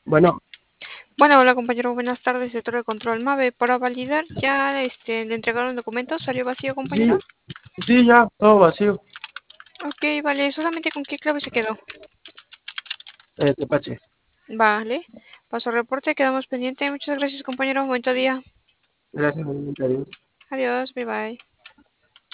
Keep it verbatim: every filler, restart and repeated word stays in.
Bueno, Bueno, hola compañero, buenas tardes, sector de control MAVE. Para validar, ¿ya este, le entregaron documentos? ¿Salió vacío, compañero? sí, sí, ya, todo vacío. Ok, vale, solamente con qué clave se quedó. Eh, Tepache. Vale, paso reporte, quedamos pendientes. Muchas gracias, compañero, buen día. Gracias, igualmente, adiós. Adiós, bye bye.